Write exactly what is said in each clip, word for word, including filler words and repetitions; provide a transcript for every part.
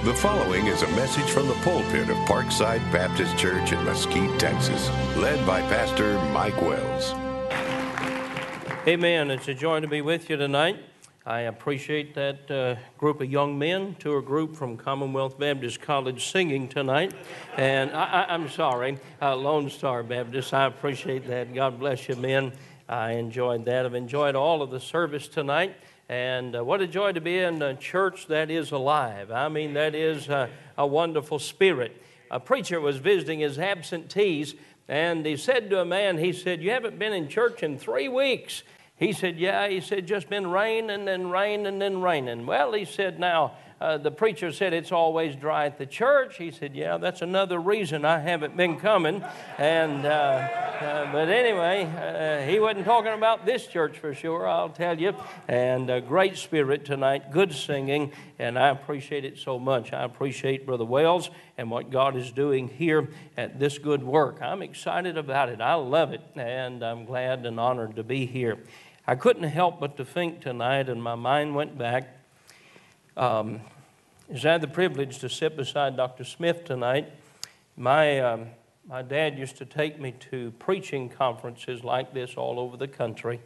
The following is a message from the pulpit of Parkside Baptist Church in Mesquite, Texas, led by Pastor Mike Wells. Amen. It's a joy to be with you tonight. I appreciate that uh, group of young men, tour group from Commonwealth Baptist College singing tonight. And I, I, I'm sorry, uh, Lone Star Baptist. I appreciate that. God bless you, men. I enjoyed that. I've enjoyed all of the service tonight. And uh, what a joy to be in a church that is alive. I mean, that is uh, a wonderful spirit. A preacher was visiting his absentees, and he said to a man, he said, "You haven't been in church in three weeks. He said, "Yeah." He said, "Just been rain and then rain and then raining." Well, he said, "Now, uh, the preacher said it's always dry at the church." He said, "Yeah, that's another reason I haven't been coming." And, uh, uh, but anyway, uh, he wasn't talking about this church for sure, I'll tell you. And a great spirit tonight, good singing, and I appreciate it so much. I appreciate Brother Wells and what God is doing here at this good work. I'm excited about it. I love it, and I'm glad and honored to be here. I couldn't help but to think tonight, and my mind went back. Um, as I had the privilege to sit beside Doctor Smith tonight, my um, my dad used to take me to preaching conferences like this all over the country.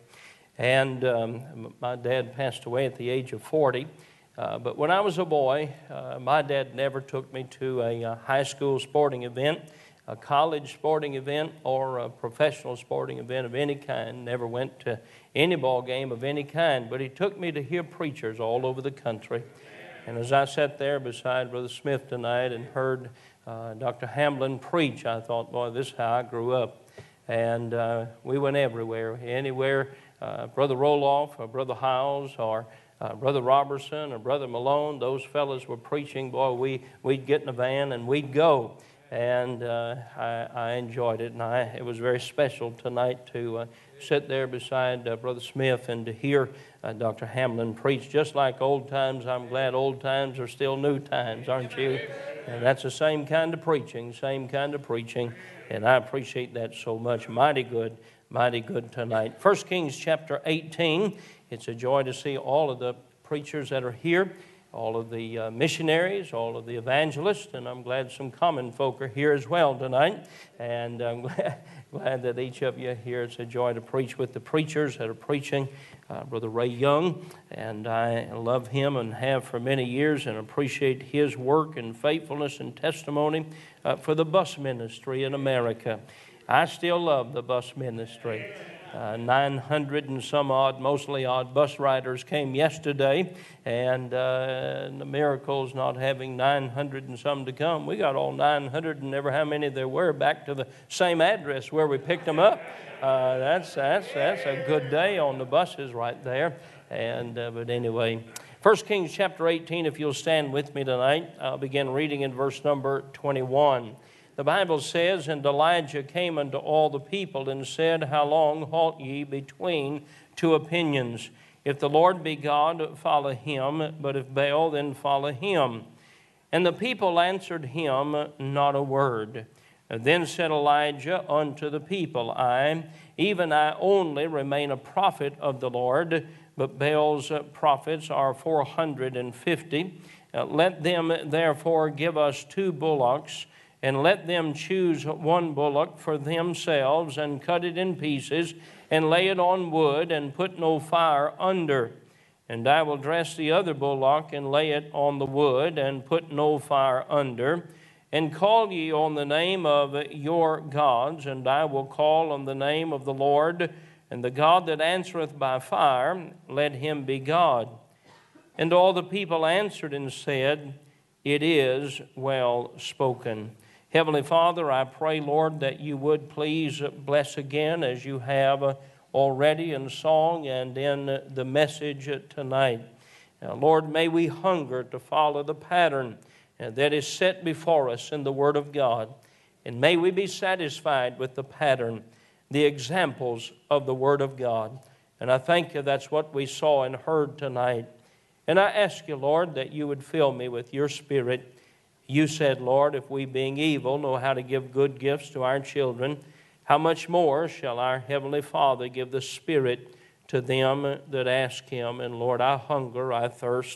And um, my dad passed away at the age of forty. Uh, but when I was a boy, uh, my dad never took me to a, a high school sporting event, a college sporting event, or a professional sporting event of any kind. Never went to any ball game of any kind, but he took me to hear preachers all over the country. And as I sat there beside Brother Smith tonight and heard uh, Doctor Hamlin preach, I thought, boy, this is how I grew up. And uh, we went everywhere, anywhere uh, Brother Roloff or Brother Howes or uh, Brother Robertson or Brother Malone, those fellas were preaching. Boy, we, we'd get in a van and we'd go. And uh, I, I enjoyed it, and I, it was very special tonight to uh, sit there beside uh, Brother Smith and to hear uh, Doctor Hamlin preach. Just like old times, I'm glad old times are still new times, aren't you? And that's the same kind of preaching, same kind of preaching, and I appreciate that so much. Mighty good, mighty good tonight. First Kings chapter eighteen, it's a joy to see all of the preachers that are here, all of the uh, missionaries, all of the evangelists, and I'm glad some common folk are here as well tonight. And I'm glad, glad that each of you here, it's a joy to preach with the preachers that are preaching. Uh, Brother Ray Young, and I love him and have for many years and appreciate his work and faithfulness and testimony uh, for the bus ministry in America. I still love the bus ministry. Uh, nine hundred and some odd, mostly odd bus riders came yesterday, and, uh, and the miracle's not having nine hundred and some to come. We got all nine hundred and never how many there were back to the same address where we picked them up. Uh, that's that's that's a good day on the buses right there. And uh, but anyway, First Kings chapter eighteen. If you'll stand with me tonight, I'll begin reading in verse number twenty-one. The Bible says, "And Elijah came unto all the people and said, How long halt ye between two opinions? If the Lord be God, follow him, but if Baal, then follow him. And the people answered him not a word. And then said Elijah unto the people, I, even I only, remain a prophet of the Lord, but Baal's prophets are four hundred and fifty. Uh, let them therefore give us two bullocks, and let them choose one bullock for themselves, and cut it in pieces, and lay it on wood, and put no fire under. And I will dress the other bullock, and lay it on the wood, and put no fire under. And call ye on the name of your gods, and I will call on the name of the Lord, and the God that answereth by fire, let him be God. And all the people answered and said, It is well spoken." Heavenly Father, I pray, Lord, that you would please bless again as you have already in song and in the message tonight. Now, Lord, may we hunger to follow the pattern that is set before us in the Word of God. And may we be satisfied with the pattern, the examples of the Word of God. And I thank you that's what we saw and heard tonight. And I ask you, Lord, that you would fill me with your Spirit. You said, Lord, if we being evil know how to give good gifts to our children, how much more shall our Heavenly Father give the Spirit to them that ask him? And Lord, I hunger, I thirst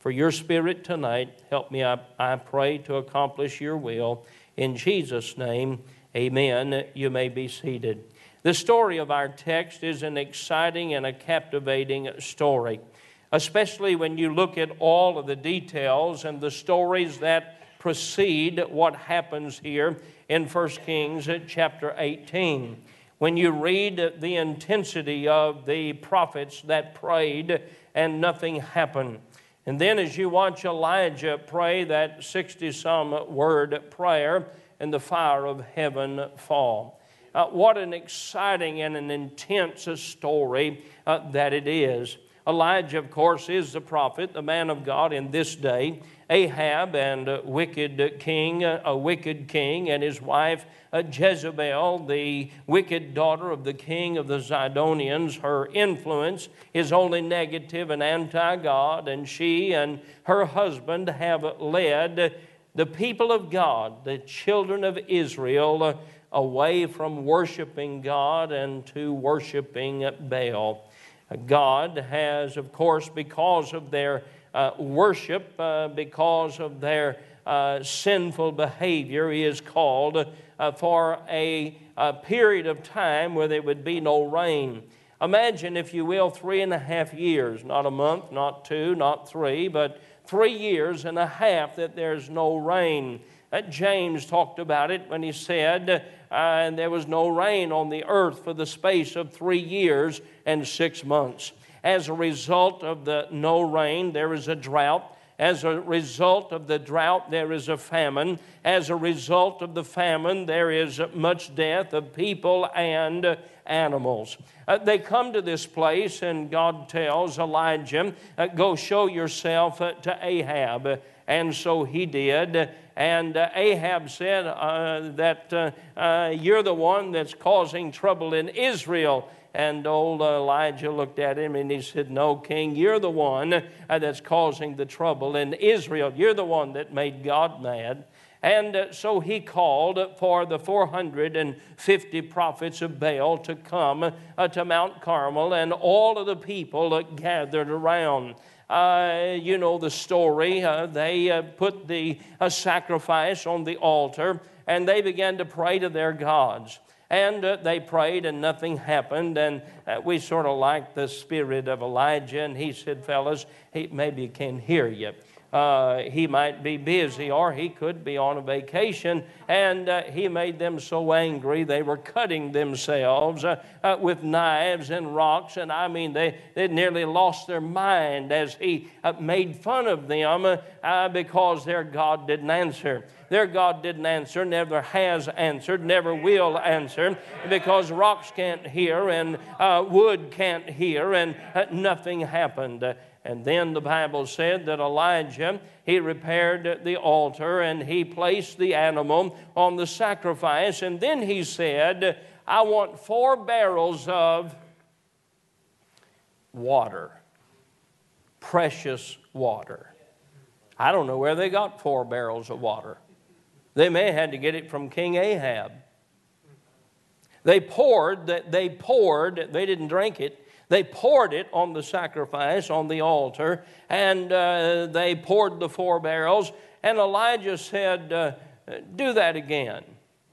for your Spirit tonight. Help me, I, I pray, to accomplish your will. In Jesus' name, amen. You may be seated. The story of our text is an exciting and a captivating story, especially when you look at all of the details and the stories that precede what happens here in First Kings chapter eighteen. When you read the intensity of the prophets that prayed and nothing happened. And then as you watch Elijah pray that sixty-some word prayer and the fire of heaven fall. Uh, what an exciting and an intense story uh, that it is. Elijah, of course, is the prophet, the man of God in this day. Ahab and a wicked king, a wicked king, and his wife Jezebel, the wicked daughter of the king of the Zidonians, her influence is only negative and anti-God, and she and her husband have led the people of God, the children of Israel, away from worshiping God and to worshiping Baal. God has, of course, because of their uh, worship, uh, because of their uh, sinful behavior, He is called uh, for a, a period of time where there would be no rain. Imagine, if you will, three and a half years, not a month, not two, not three, but three years and a half that there's no rain. Uh, James talked about it when he said, uh, and there was no rain on the earth for the space of three years and six months. As a result of the no rain, there is a drought. As a result of the drought, there is a famine. As a result of the famine, there is much death of people and animals. Uh, they come to this place, and God tells Elijah, uh, go show yourself uh, to Ahab. And so he did. And uh, Ahab said uh, that uh, uh, you're the one that's causing trouble in Israel. And old Elijah looked at him and he said, no, king, you're the one uh, that's causing the trouble in Israel. You're the one that made God mad. And uh, so he called for the four hundred fifty prophets of Baal to come uh, to Mount Carmel, and all of the people uh, gathered around. Uh, you know the story. Uh, they uh, put the uh, sacrifice on the altar, and they began to pray to their gods. And uh, they prayed, and nothing happened. And uh, we sort of liked the spirit of Elijah. And he said, fellas, he maybe can't hear you. Uh, he might be busy, or he could be on a vacation. And uh, he made them so angry, they were cutting themselves uh, uh, with knives and rocks. And I mean, they, they nearly lost their mind as he uh, made fun of them uh, because their God didn't answer. Their God didn't answer, never has answered, never will answer, because rocks can't hear and uh, wood can't hear, and uh, nothing happened. And then the Bible said that Elijah, he repaired the altar and he placed the animal on the sacrifice. And then he said, I want four barrels of water, precious water. I don't know where they got four barrels of water. They may have had to get it from King Ahab. They poured, they poured, they didn't drink it. They poured it on the sacrifice, on the altar, and uh, they poured the four barrels. And Elijah said, uh, do that again.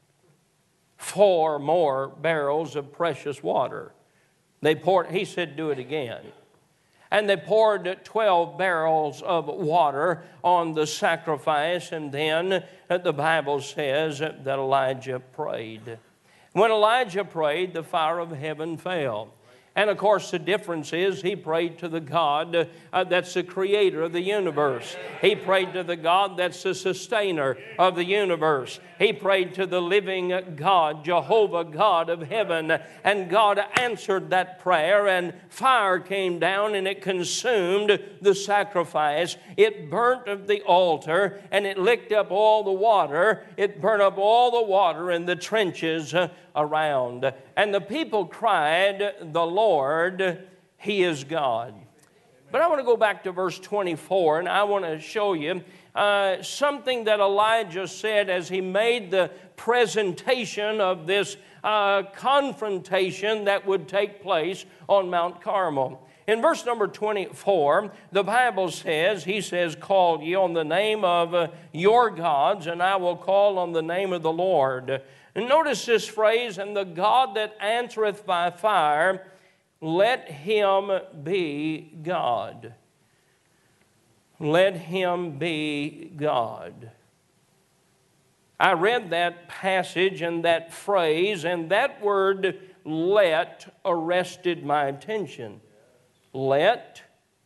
Four more barrels of precious water. They poured, he said, do it again. And they poured twelve barrels of water on the sacrifice, and then the Bible says that Elijah prayed. When Elijah prayed, the fire of heaven fell. And, of course, the difference is he prayed to the God uh, that's the creator of the universe. He prayed to the God that's the sustainer of the universe. He prayed to the living God, Jehovah, God of heaven. And God answered that prayer, and fire came down and it consumed the sacrifice. It burnt of the altar, and it licked up all the water. It burnt up all the water in the trenches uh, around. And the people cried, the Lord, He is God. But I want to go back to verse twenty-four, and I want to show you uh, something that Elijah said as he made the presentation of this uh, confrontation that would take place on Mount Carmel. In verse number twenty-four, the Bible says, he says, call ye on the name of uh, your gods, and I will call on the name of the Lord. And notice this phrase, and the God that answereth by fire, let him be God. Let him be God. I read that passage and that phrase, and that word let arrested my attention. Let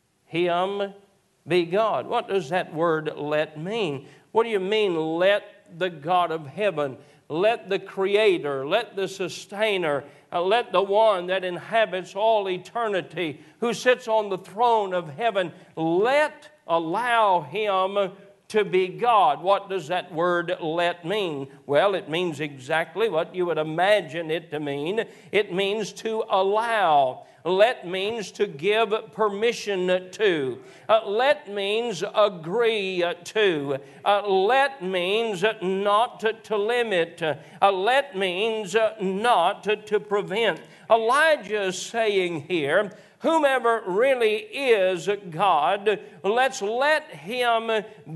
him be God. What does that word let mean? What do you mean, let the God of heaven, let the Creator, let the Sustainer, uh, let the one that inhabits all eternity, who sits on the throne of heaven, let allow him to be God? What does that word let mean? Well, it means exactly what you would imagine it to mean. It means to allow. Let means to give permission to. Uh, let means agree to. Uh, let means not to, to limit. Uh, let means not to, to prevent. Elijah is saying here, whomever really is God, let's let him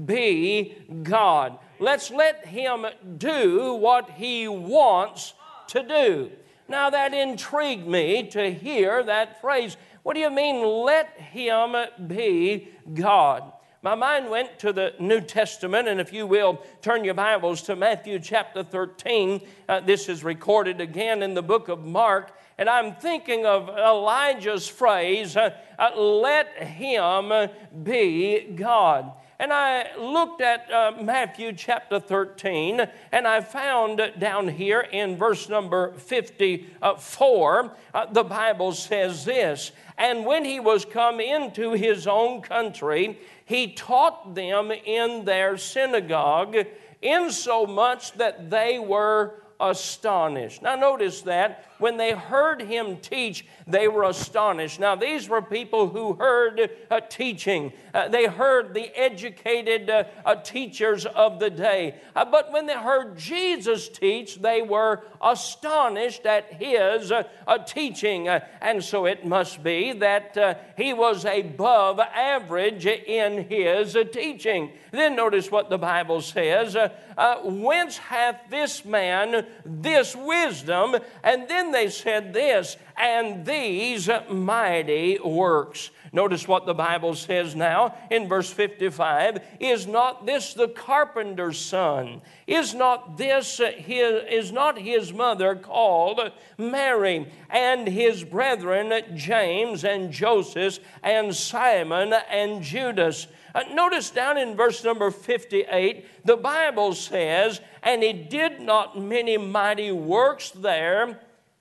be God. Let's let him do what he wants to do. Now that intrigued me to hear that phrase. What do you mean, let him be God? My mind went to the New Testament, and if you will, turn your Bibles to Matthew chapter thirteen. Uh, this is recorded again in the book of Mark. And I'm thinking of Elijah's phrase, uh, uh, let him be God. And I looked at uh, Matthew chapter thirteen, and I found down here in verse number fifty-four, uh, the Bible says this, and when he was come into his own country, he taught them in their synagogue, insomuch that they were astonished. Now notice that when they heard him teach, they were astonished. Now these were people who heard uh, teaching. Uh, they heard the educated uh, uh, teachers of the day. Uh, but when they heard Jesus teach, they were astonished at his uh, uh, teaching. Uh, and so it must be that uh, he was above average in his uh, teaching. Then notice what the Bible says. Uh, uh, whence hath this man this wisdom? And then they said this, and these mighty works. Notice what the Bible says now in verse fifty-five. Is not this the carpenter's son? Is not this his, is not his mother called Mary, and his brethren James and Joseph and Simon and Judas? Uh, notice down in verse number fifty-eight, the Bible says, and he did not many mighty works there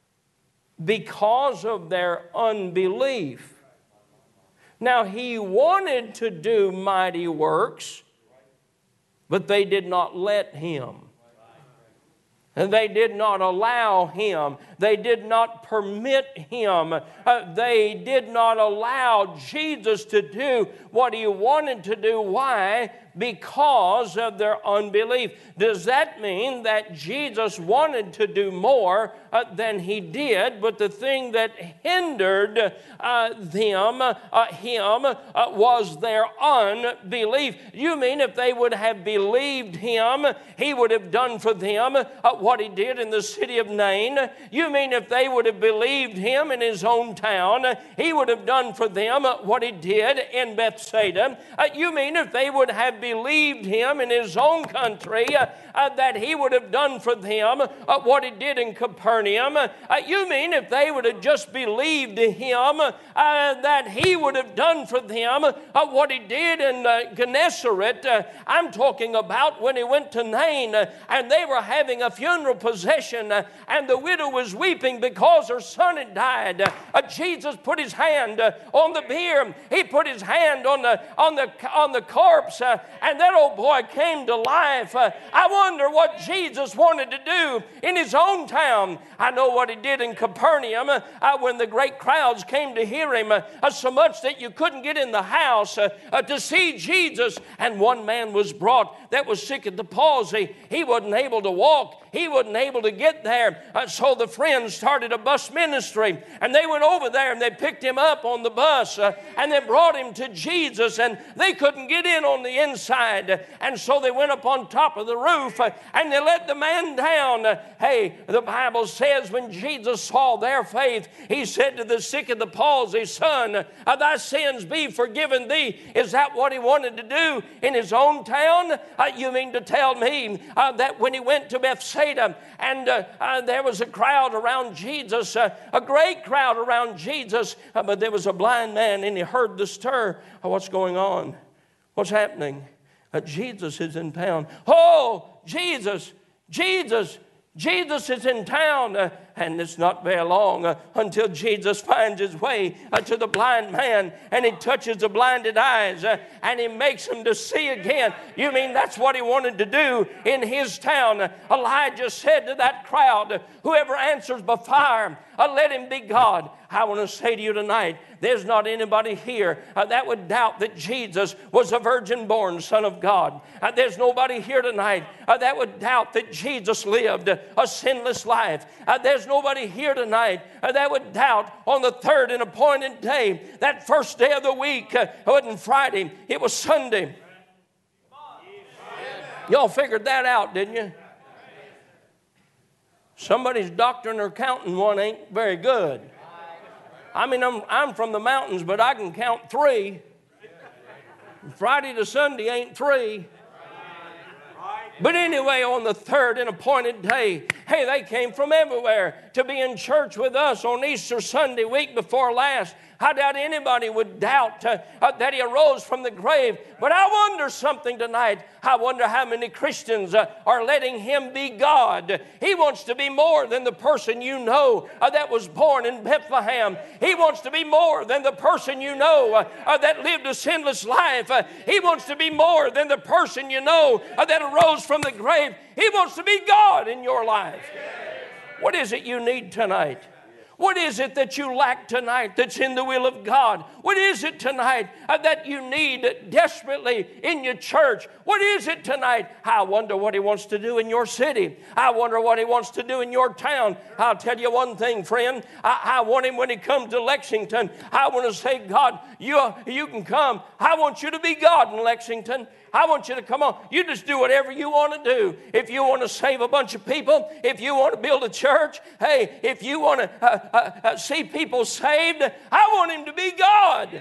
because of their unbelief. Now, he wanted to do mighty works, but they did not let him. And they did not allow him. They did not permit him. Uh, they did not allow Jesus to do what he wanted to do. Why? Because of their unbelief. Does that mean that Jesus wanted to do more uh, than he did, but the thing that hindered uh, them, uh, him, uh, was their unbelief? You mean if they would have believed him, he would have done for them uh, what he did in the city of Nain? You mean if they would have believed him in his own town, he would have done for them uh, what he did in Bethsaida? Uh, you mean if they would have believed him in his own country, uh, uh, that he would have done for them uh, what he did in Capernaum? Uh, you mean if they would have just believed him, uh, that he would have done for them uh, what he did in uh, Gennesaret? Uh, I'm talking about when he went to Nain, uh, and they were having a funeral procession, uh, and the widow was weeping because her son had died. Uh, Jesus put his hand uh, on the bier. He put his hand on the on the on the corpse, uh, and that old boy came to life. Uh, I wonder what Jesus wanted to do in his own town. I know what he did in Capernaum uh, uh, when the great crowds came to hear him, uh, uh, so much that you couldn't get in the house uh, uh, to see Jesus. And one man was brought that was sick at the palsy. He wasn't able to walk. He he wasn't able to get there. Uh, so the friends started a bus ministry, and they went over there and they picked him up on the bus uh, and they brought him to Jesus, and they couldn't get in on the inside. And so they went up on top of the roof uh, and they let the man down. Uh, hey, the Bible says when Jesus saw their faith, he said to the sick of the palsy, son, uh, thy sins be forgiven thee. Is that what he wanted to do in his own town? Uh, you mean to tell me uh, that when he went to Bethsaida and uh, uh, there was a crowd around Jesus, uh, a great crowd around Jesus, uh, but there was a blind man and he heard the stir of what's going on. What's happening? Uh, Jesus is in town. Oh, Jesus, Jesus, Jesus is in town. Uh, and it's not very long uh, until Jesus finds his way uh, to the blind man, and he touches the blinded eyes uh, and he makes him to see again. You mean that's what he wanted to do in his town? Uh, Elijah said to that crowd, uh, whoever answers by fire, uh, let him be God. I want to say to you tonight, there's not anybody here uh, that would doubt that Jesus was a virgin-born Son of God. Uh, there's nobody here tonight uh, that would doubt that Jesus lived uh, a sinless life. Uh, there's nobody here tonight uh, that would doubt on the third and appointed day, that first day of the week. Uh, it wasn't Friday, it was Sunday. Y'all figured that out, didn't you? Somebody's doctrine or counting one ain't very good. I mean, I'm, I'm from the mountains, but I can count three. Friday to Sunday ain't three. But anyway, on the third and appointed day, hey, they came from everywhere to be in church with us on Easter Sunday, week before last. I doubt anybody would doubt uh, uh, that he arose from the grave. But I wonder something tonight. I wonder how many Christians uh, are letting him be God. He wants to be more than the person you know uh, that was born in Bethlehem. He wants to be more than the person you know uh, uh, that lived a sinless life. Uh, he wants to be more than the person you know uh, that arose from the grave. He wants to be God in your life. What is it you need tonight? What is it that you lack tonight that's in the will of God? What is it tonight uh, that you need desperately in your church? What is it tonight? I wonder what he wants to do in your city. I wonder what he wants to do in your town. I'll tell you one thing, friend. I, I want him when he comes to Lexington. I want to say, God, you, you can come. I want you to be God in Lexington. I want you to come on. You just do whatever you want to do. If you want to save a bunch of people, if you want to build a church, hey, if you want to uh, uh, uh, see people saved, I want him to be God.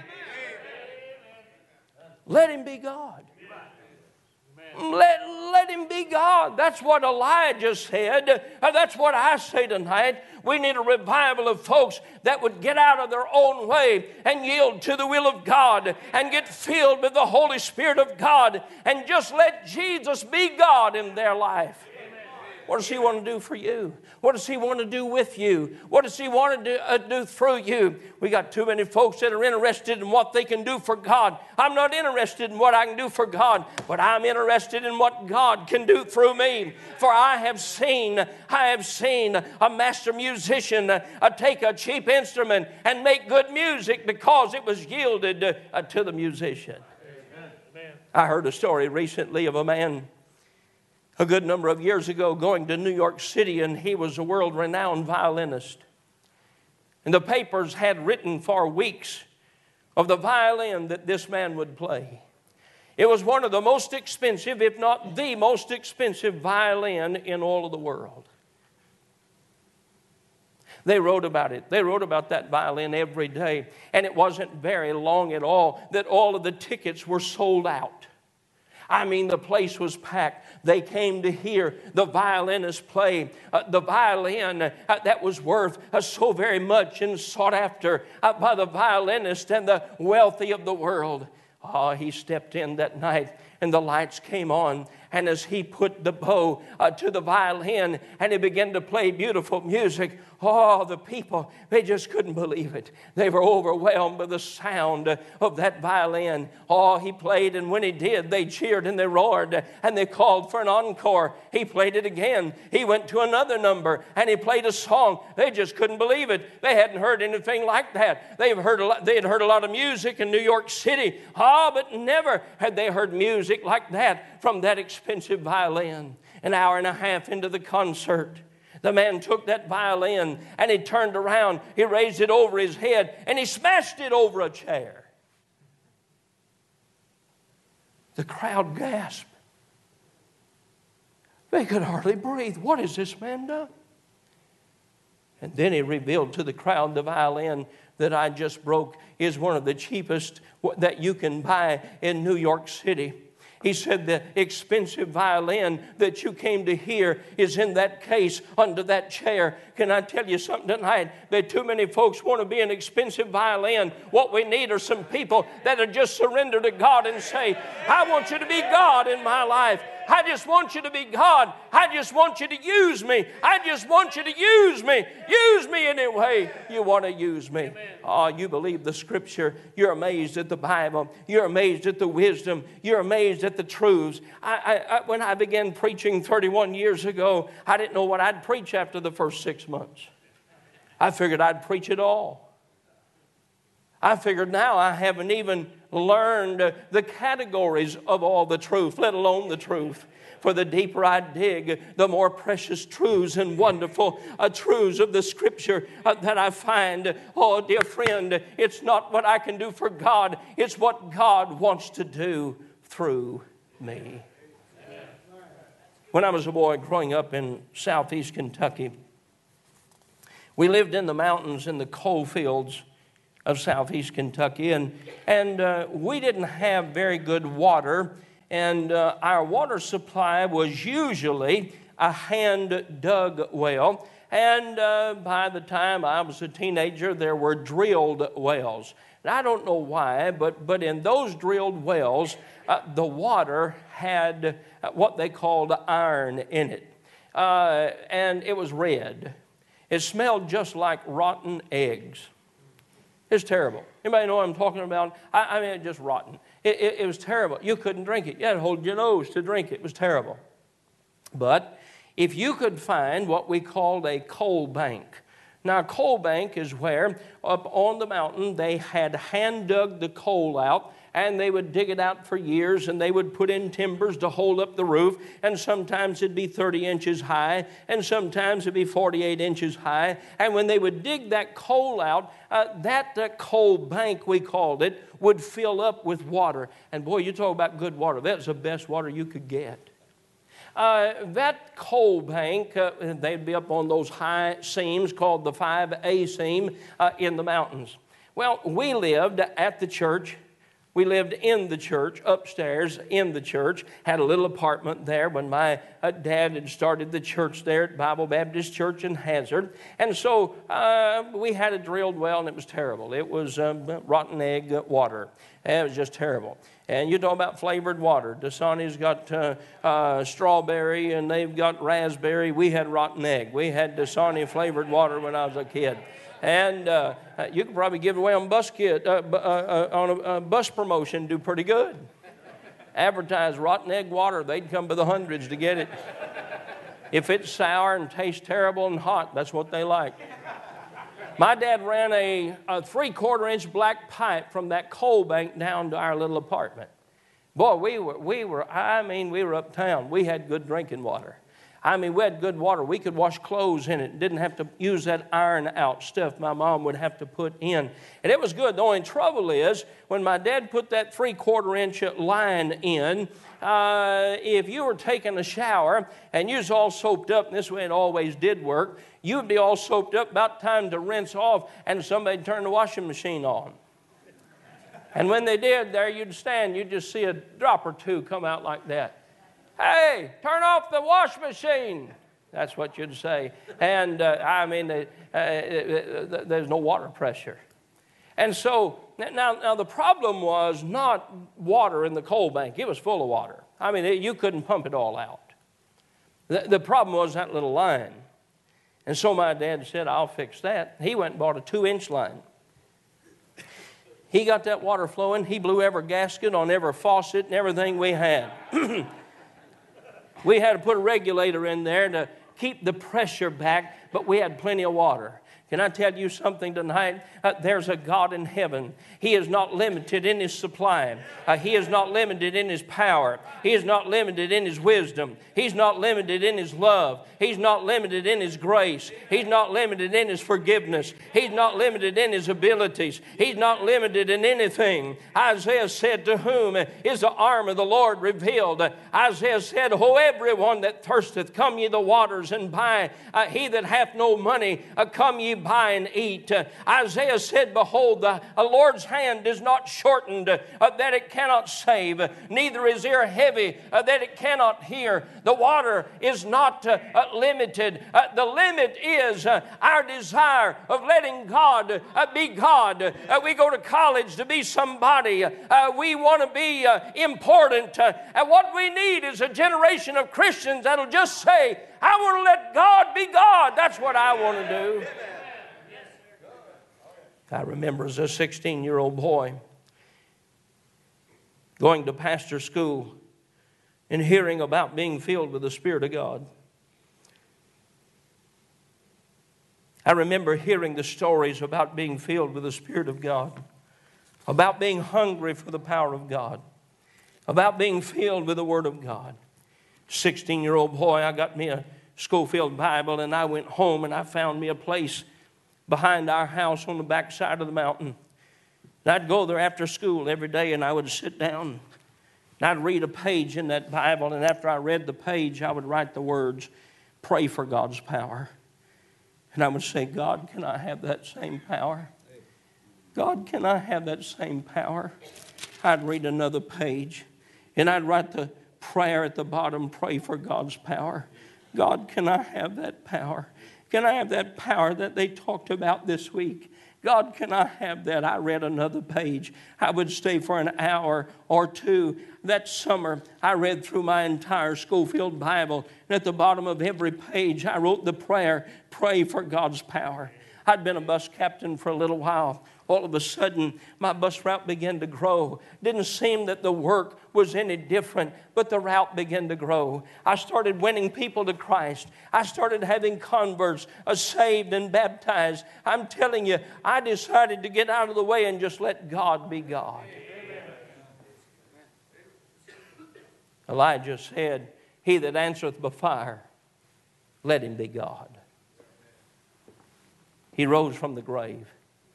Let him be God. Let, let him be God. That's what Elijah said. Uh, that's what I say tonight. We need a revival of folks that would get out of their own way and yield to the will of God and get filled with the Holy Spirit of God and just let Jesus be God in their life. What does he want to do for you? What does he want to do with you? What does he want to do, uh, do through you? We got too many folks that are interested in what they can do for God. I'm not interested in what I can do for God, but I'm interested in what God can do through me. For I have seen, I have seen a master musician uh, uh, take a cheap instrument and make good music because it was yielded uh, to the musician. Amen. I heard a story recently of a man a good number of years ago going to New York City, and he was a world-renowned violinist. And the papers had written for weeks of the violin that this man would play. It was one of the most expensive, if not the most expensive violin in all of the world. They wrote about it. They wrote about that violin every day. And it wasn't very long at all that all of the tickets were sold out. I mean, the place was packed. They came to hear the violinist play. Uh, the violin uh, that was worth uh, so very much and sought after uh, by the violinist and the wealthy of the world. Oh, he stepped in that night and the lights came on. And as he put the bow uh, to the violin and he began to play beautiful music, oh, the people, they just couldn't believe it. They were overwhelmed by the sound uh, of that violin. Oh, he played, and when he did, they cheered and they roared and they called for an encore. He played it again. He went to another number and he played a song. They just couldn't believe it. They hadn't heard anything like that. They've heard a lot, they had heard a lot of music in New York City. Ah, oh, but never had they heard music like that from that expensive violin. an hour and a half into the concert, the man took that violin and he turned around, he raised it over his head, and he smashed it over a chair. The crowd gasped. They could hardly breathe. What has this man done? And then he revealed to the crowd the violin that I just broke is one of the cheapest that you can buy in New York City. He said the expensive violin that you came to hear is in that case under that chair. Can I tell you something tonight? That too many folks want to be an expensive violin. What we need are some people that are just surrender to God and say, I want you to be God in my life. I just want you to be God. I just want you to use me. I just want you to use me. Use me any way you want to use me. Oh, you believe the Scripture. You're amazed at the Bible. You're amazed at the wisdom. You're amazed at the truths. I, I, I, when I began preaching thirty-one years ago, I didn't know what I'd preach after the first six months. I figured I'd preach it all. I figured now I haven't even learned the categories of all the truth, let alone the truth. For the deeper I dig, the more precious truths and wonderful uh, truths of the Scripture uh, that I find. Oh, dear friend, it's not what I can do for God. It's what God wants to do through me. When I was a boy growing up in southeast Kentucky, we lived in the mountains in the coal fields of southeast Kentucky, and, and uh, we didn't have very good water, and uh, our water supply was usually a hand-dug well, and uh, by the time I was a teenager, there were drilled wells. And I don't know why, but, but in those drilled wells, uh, the water had what they called iron in it, uh, and it was red. It smelled just like rotten eggs. It's terrible. Anybody know what I'm talking about? I, I mean, just rotten. It, it, it was terrible. You couldn't drink it. You had to hold your nose to drink it. It was terrible. But if you could find what we called a coal bank. Now, a coal bank is where up on the mountain they had hand-dug the coal out, and they would dig it out for years, and they would put in timbers to hold up the roof, and sometimes it'd be thirty inches high, and sometimes it'd be forty-eight inches high. And when they would dig that coal out, uh, that, that coal bank, we called it, would fill up with water. And boy, you talk about good water. That's the best water you could get. Uh, that coal bank, uh, they'd be up on those high seams called the five A seam uh, in the mountains. Well, we lived at the church. We lived in the church, upstairs in the church, had a little apartment there when my uh, dad had started the church there at Bible Baptist Church in Hazard. And so uh, we had a drilled well, and it was terrible. It was um, rotten egg water. And it was just terrible. And you talk about flavored water. Dasani's got uh, uh, strawberry, and they've got raspberry. We had rotten egg. We had Dasani flavored water when I was a kid. And uh, you could probably give it away on bus kit, uh, uh, uh, on a, a bus promotion, do pretty good. Advertise rotten egg water, they'd come by the hundreds to get it. If it's sour and tastes terrible and hot, that's what they like. My dad ran a, a three-quarter inch black pipe from that coal bank down to our little apartment. Boy, we were, we were, I mean, we were uptown. We had good drinking water. I mean, we had good water. We could wash clothes in it. Didn't have to use that iron out stuff my mom would have to put in. And it was good. The only trouble is, when my dad put that three-quarter inch line in, uh, if you were taking a shower and you was all soaped up, and this way it always did work, you'd be all soaped up, about time to rinse off, and somebody turned the washing machine on. And when they did, there you'd stand, you'd just see a drop or two come out like that. Hey, turn off the wash machine. That's what you'd say. And, uh, I mean, uh, uh, there's no water pressure. And so, now, now the problem was not water in the coal bank. It was full of water. I mean, it, you couldn't pump it all out. The, the problem was that little line. And so my dad said, I'll fix that. He went and bought a two-inch line. He got that water flowing. He blew every gasket on every faucet and everything we had. We had to put a regulator in there to keep the pressure back, but we had plenty of water. Can I tell you something tonight? Uh, there's a God in heaven. He is not limited in His supply. Uh, he is not limited in His power. He is not limited in His wisdom. He's not limited in His love. He's not limited in His grace. He's not limited in His forgiveness. He's not limited in His abilities. He's not limited in anything. Isaiah said, to whom is the arm of the Lord revealed? Uh, Isaiah said, Ho, everyone that thirsteth, come ye the waters and buy. Uh, he that hath no money, uh, come ye buy and eat. Uh, Isaiah said, Behold, the uh, Lord's hand is not shortened uh, that it cannot save, uh, neither is ear heavy uh, that it cannot hear. The water is not uh, uh, limited. Uh, the limit is uh, our desire of letting God uh, be God. Uh, we go to college to be somebody. Uh, we want to be uh, important. Uh, and what we need is a generation of Christians that'll just say, I want to let God be God. That's what I want to do. I remember as a sixteen-year-old boy going to pastor school and hearing about being filled with the Spirit of God. I remember hearing the stories about being filled with the Spirit of God, about being hungry for the power of God, about being filled with the Word of God. sixteen-year-old boy, I got me a Schofield Bible, and I went home and I found me a place behind our house on the back side of the mountain. And I'd go there after school every day, and I would sit down and I'd read a page in that Bible, and after I read the page, I would write the words, pray for God's power. And I would say, God, can I have that same power? God, can I have that same power? I'd read another page, and I'd write the prayer at the bottom, pray for God's power. God, can I have that power? Can I have that power that they talked about this week? God, can I have that? I read another page. I would stay for an hour or two. That summer, I read through my entire Schofield Bible. And at the bottom of every page, I wrote the prayer, pray for God's power. I'd been a bus captain for a little while. All of a sudden, my bus route began to grow. Didn't seem that the work was any different, but the route began to grow. I started winning people to Christ. I started having converts uh, saved and baptized. I'm telling you, I decided to get out of the way and just let God be God. Elijah said, he that answereth by fire, let him be God. He rose from the grave.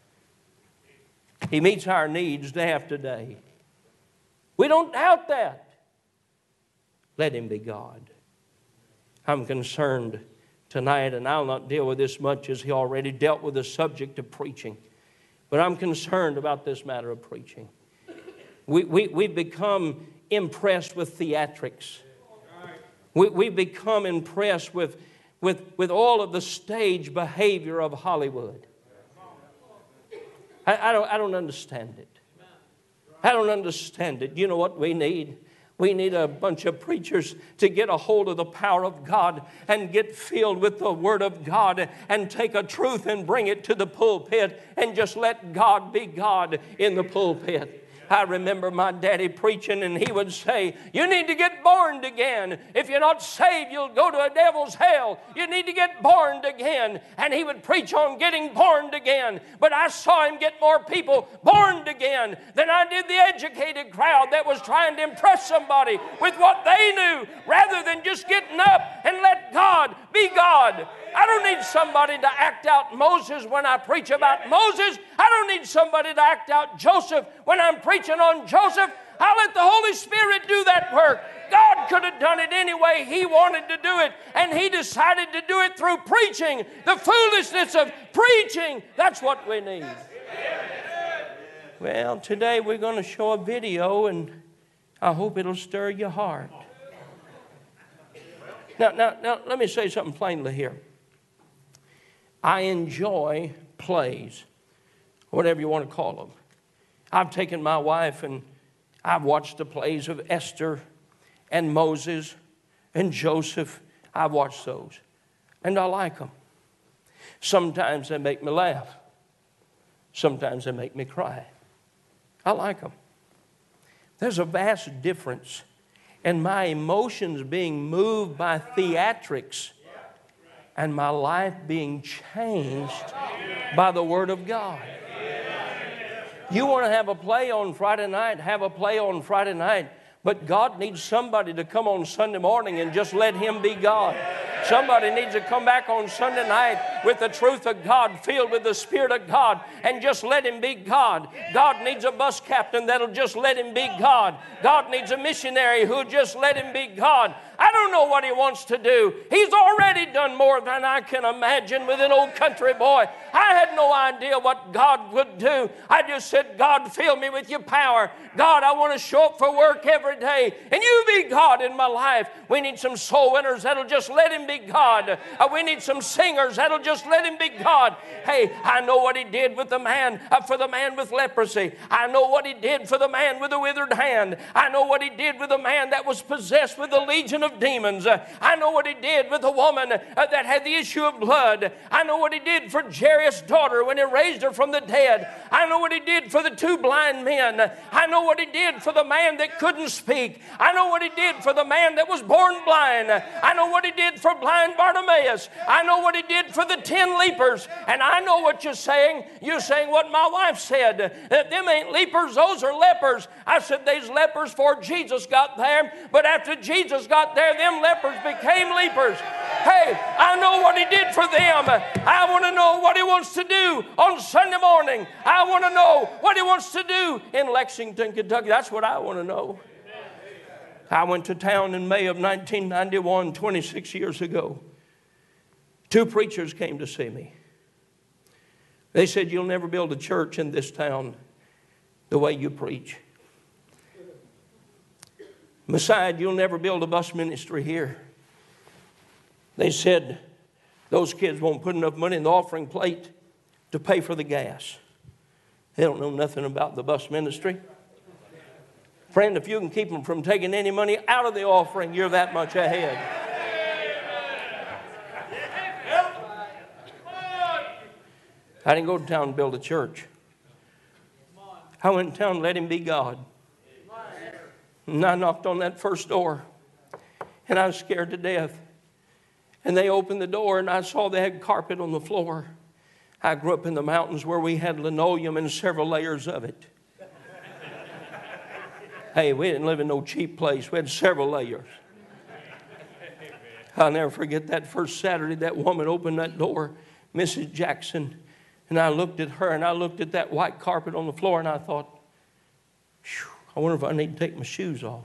He meets our needs day after day. We don't doubt that. Let him be God. I'm concerned tonight, and I'll not deal with this much as he already dealt with the subject of preaching. But I'm concerned about this matter of preaching. We, we, we've become impressed with theatrics. We, we've become impressed with, with, with all of the stage behavior of Hollywood. I, I, don't, I don't understand it. I don't understand it. You know what we need? We need a bunch of preachers to get a hold of the power of God and get filled with the Word of God and take a truth and bring it to the pulpit and just let God be God in the pulpit. I remember my daddy preaching, and he would say, you need to get born again. If you're not saved, you'll go to a devil's hell. You need to get born again. And he would preach on getting born again. But I saw him get more people born again than I did the educated crowd that was trying to impress somebody with what they knew, rather than just getting up and let God be God. I don't need somebody to act out Moses when I preach about Moses. I don't need somebody to act out Joseph when I'm preaching on Joseph. I'll let the Holy Spirit do that work. God could have done it any way He wanted to do it, and He decided to do it through preaching. The foolishness of preaching, that's what we need. Well, today we're going to show a video, and I hope it'll stir your heart. Now, now, now, let me say something plainly here. I enjoy plays, whatever you want to call them. I've taken my wife and I've watched the plays of Esther and Moses and Joseph. I've watched those, and I like them. Sometimes they make me laugh. Sometimes they make me cry. I like them. There's a vast difference in my emotions being moved by theatrics and my life being changed by the Word of God. You want to have a play on Friday night, have a play on Friday night. But God needs somebody to come on Sunday morning and just let Him be God. Somebody needs to come back on Sunday night with the truth of God, filled with the Spirit of God, and just let Him be God. God needs a bus captain that'll just let Him be God. God needs a missionary who'll just let Him be God. I don't know what He wants to do. He's already done more than I can imagine with an old country boy. I had no idea what God would do. I just said, God, fill me with your power. God, I want to show up for work every day, and you be God in my life. We need some soul winners that'll just let Him be God. Uh, we need some singers that'll just let Him be God. Hey, I know what He did with the man, uh, for the man with leprosy. I know what He did for the man with the withered hand. I know what He did with the man that was possessed with a legion of demons. Uh, I know what He did with the woman uh, that had the issue of blood. I know what He did for Jairus' daughter when He raised her from the dead. I know what He did for the two blind men. I know what He did for the man that couldn't speak. I know what He did for the man that was born blind. I know what He did for blind Bartimaeus. I know what He did for the ten lepers. And I know what you're saying. You're saying what my wife said, that them ain't lepers, those are lepers. I said they's lepers before Jesus got there, but after Jesus got there, them lepers became lepers. Hey, I know what He did for them. I want to know what He wants to do on Sunday morning. I want to know what He wants to do in Lexington, Kentucky. That's what I want to know. I went to town in May of nineteen ninety-one, twenty-six years ago. Two preachers came to see me. They said, you'll never build a church in this town the way you preach. Besides, you'll never build a bus ministry here. They said, those kids won't put enough money in the offering plate to pay for the gas. They don't know nothing about the bus ministry. Friend, if you can keep them from taking any money out of the offering, you're that much ahead. I didn't go to town and build a church. I went to town and let Him be God. And I knocked on that first door, and I was scared to death. And they opened the door, and I saw they had carpet on the floor. I grew up in the mountains where we had linoleum and several layers of it. Hey, we didn't live in no cheap place. We had several layers. I'll never forget that first Saturday that woman opened that door, Missus Jackson. And I looked at her, and I looked at that white carpet on the floor, and I thought, I wonder if I need to take my shoes off.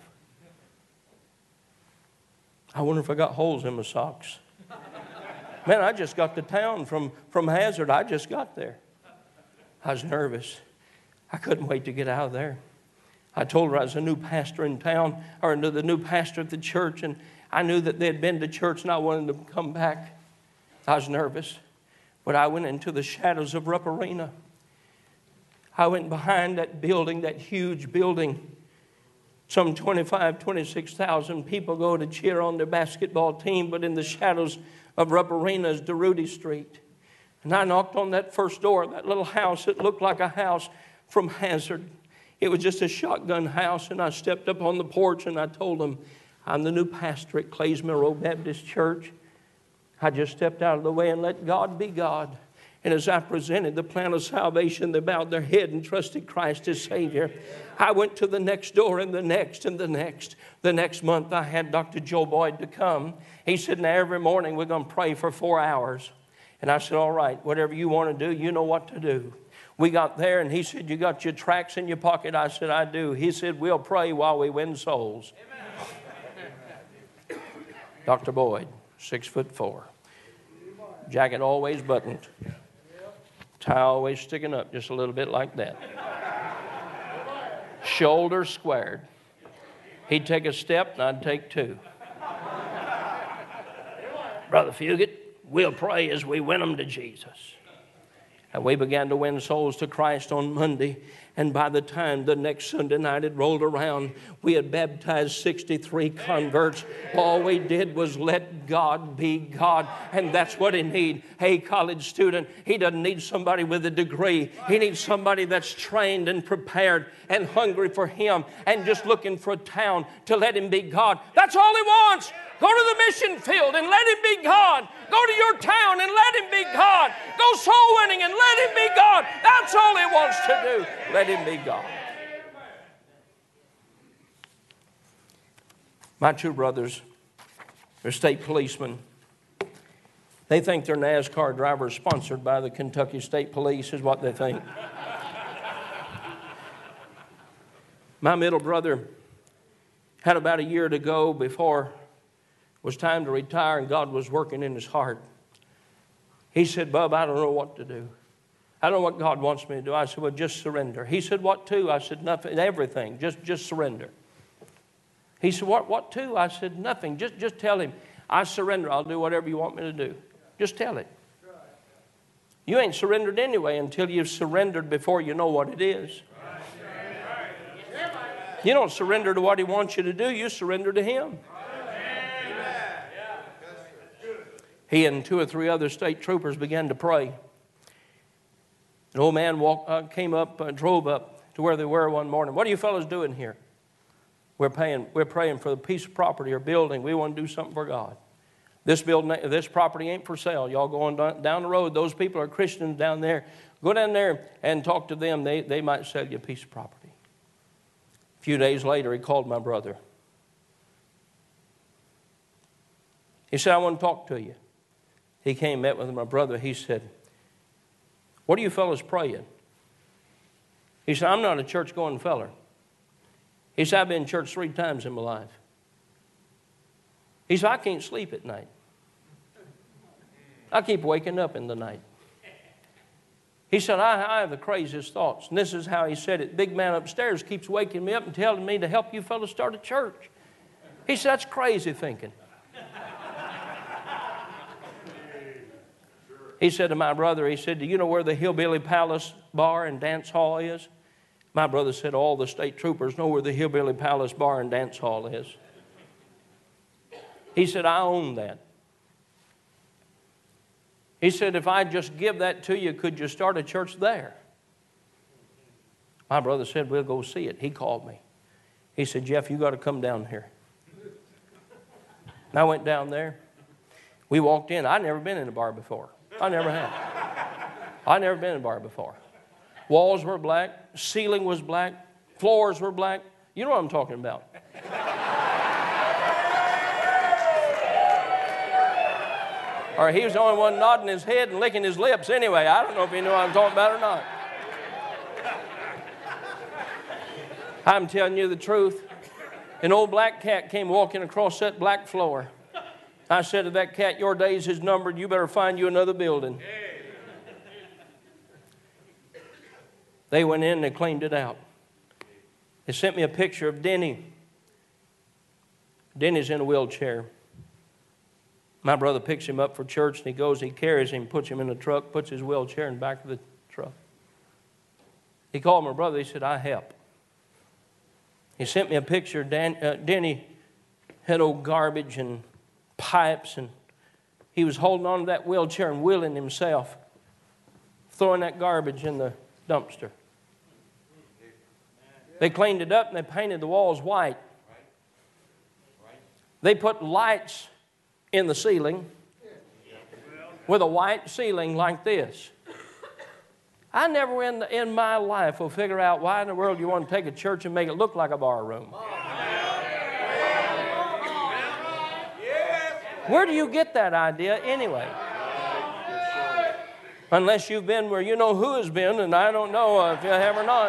I wonder if I got holes in my socks. Man, I just got to town from, from Hazard. I just got there. I was nervous. I couldn't wait to get out of there. I told her I was a new pastor in town, or the new pastor at the church, and I knew that they had been to church, and I wanted them to come back. I was nervous. But I went into the shadows of Rupp Arena. I went behind that building, that huge building. Some twenty-five, twenty-six thousand people go to cheer on their basketball team, but in the shadows of Rupp Arena is DeRudy Street. And I knocked on that first door, that little house. It looked like a house from Hazard. It was just a shotgun house, and I stepped up on the porch, and I told them, I'm the new pastor at Claysmere Road Baptist Church. I just stepped out of the way and let God be God. And as I presented the plan of salvation, they bowed their head and trusted Christ as Savior. I went to the next door and the next and the next. The next month, I had Doctor Joe Boyd to come. He said, now every morning we're going to pray for four hours. And I said, all right, whatever you want to do, you know what to do. We got there, and he said, you got your tracts in your pocket? I said, I do. He said, we'll pray while we win souls. Doctor Boyd, six foot four. Jacket always buttoned. Tie always sticking up just a little bit like that. Shoulders squared. He'd take a step, and I'd take two. Brother Fugit, we'll pray as we win them to Jesus. And we began to win souls to Christ on Monday. And by the time the next Sunday night had rolled around, we had baptized sixty-three converts. All we did was let God be God. And that's what He needs. Hey, college student, He doesn't need somebody with a degree. He needs somebody that's trained and prepared and hungry for Him and just looking for a town to let Him be God. That's all He wants. Go to the mission field and let Him be God. Go to your town and let Him be God. Go soul winning and let Him be God. That's all He wants to do. Let Him be God. My two brothers, they're state policemen. They think their NASCAR driver is sponsored by the Kentucky State Police, is what they think. My middle brother had about a year to go before it was time to retire, and God was working in his heart. He said, Bub, I don't know what to do. I don't know what God wants me to do. I said, well, just surrender. He said, what to? I said, nothing, everything. Just, just surrender. He said, what, what to? I said, nothing. Just, just tell Him, I surrender. I'll do whatever you want me to do. Just tell it. You ain't surrendered anyway until you've surrendered before you know what it is. You don't surrender to what He wants you to do. You surrender to Him. He and two or three other state troopers began to pray. An old man walked, uh, came up, uh, drove up to where they were one morning. What are you fellows doing here? We're paying, we're praying for the piece of property or building. We want to do something for God. This building, this property ain't for sale. Y'all going down the road. Those people are Christians down there. Go down there and talk to them. They, they might sell you a piece of property. A few days later, he called my brother. He said, I want to talk to you. He came, met with my brother. He said, what are you fellas praying? He said, I'm not a church-going feller. He said, I've been in church three times in my life. He said, I can't sleep at night. I keep waking up in the night. He said, I, I have the craziest thoughts. And this is how he said it. Big man upstairs keeps waking me up and telling me to help you fellas start a church. He said, that's crazy thinking. He said to my brother, he said, do you know where the Hillbilly Palace Bar and Dance Hall is? My brother said, all the state troopers know where the Hillbilly Palace Bar and Dance Hall is. He said, I own that. He said, if I just give that to you, could you start a church there? My brother said, we'll go see it. He called me. He said, Jeff, you got to come down here. And I went down there. We walked in. I'd never been in a bar before. I never had. I'd never been in a bar before. Walls were black. Ceiling was black. Floors were black. You know what I'm talking about. Or he was the only one nodding his head and licking his lips anyway. I don't know if he knew what I'm talking about or not. I'm telling you the truth. An old black cat came walking across that black floor. I said to that cat, your days is numbered. You better find you another building. They went in and they cleaned it out. They sent me a picture of Denny. Denny's in a wheelchair. My brother picks him up for church, and he goes, he carries him, puts him in the truck, puts his wheelchair in the back of the truck. He called my brother. He said, I help. He sent me a picture. Dan, uh, Denny had old garbage and pipes, and he was holding on to that wheelchair and wheeling himself, throwing that garbage in the dumpster. They cleaned it up, and they painted the walls white. They put lights in the ceiling with a white ceiling like this. I never in, the, in my life will figure out why in the world you want to take a church and make it look like a bar room. Where do you get that idea anyway? Unless you've been where you know who has been, and I don't know if you have or not.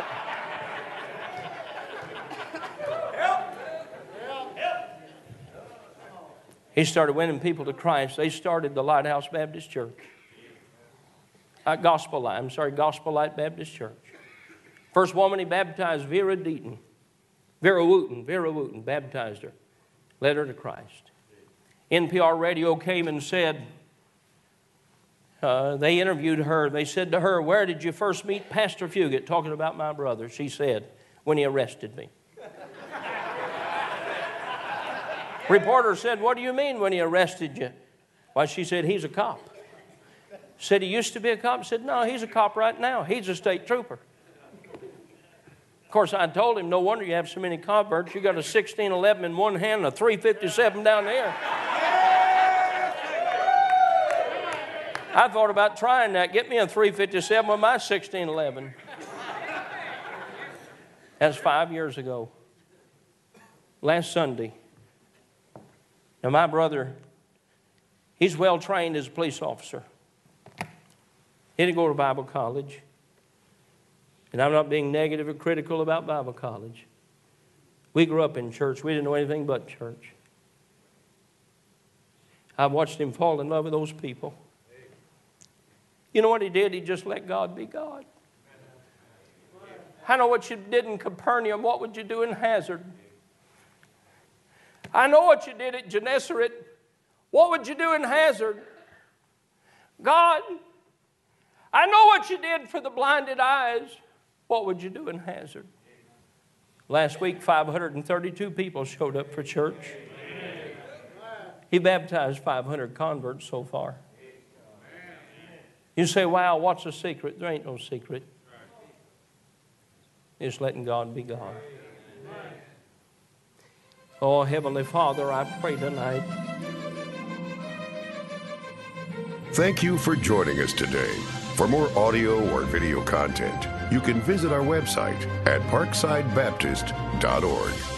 He started winning people to Christ. They started the Lighthouse Baptist Church. Uh, Gospel Light, I'm sorry, Gospel Light Baptist Church. First woman he baptized, Vera Deaton. Vera Wooten, Vera Wooten baptized her. Led her to Christ. N P R Radio came and said, uh, they interviewed her. They said to her, where did you first meet Pastor Fugit? Talking about my brother. She said, when he arrested me. Reporter said, what do you mean when he arrested you? Why, she said, he's a cop. Said he used to be a cop. Said, no, he's a cop right now. He's a state trooper. Of course, I told him, no wonder you have so many converts. You got a sixteen eleven in one hand and a three fifty-seven down there. I thought about trying that. Get me a three fifty-seven with my sixteen eleven. That's five years ago. Last Sunday. Now, my brother, he's well trained as a police officer. He didn't go to Bible college. And I'm not being negative or critical about Bible college. We grew up in church. We didn't know anything but church. I watched him fall in love with those people. You know what he did? He just let God be God. I know what you did in Capernaum. What would you do in Hazard? I know what you did at Gennesaret. What would you do in Hazard? God, I know what you did for the blinded eyes. What would you do in Hazard? Last week, five hundred thirty-two people showed up for church. He baptized five hundred converts so far. You say, wow, what's the secret? There ain't no secret. It's letting God be God. Oh, Heavenly Father, I pray tonight. Thank you for joining us today. For more audio or video content, you can visit our website at parkside baptist dot org.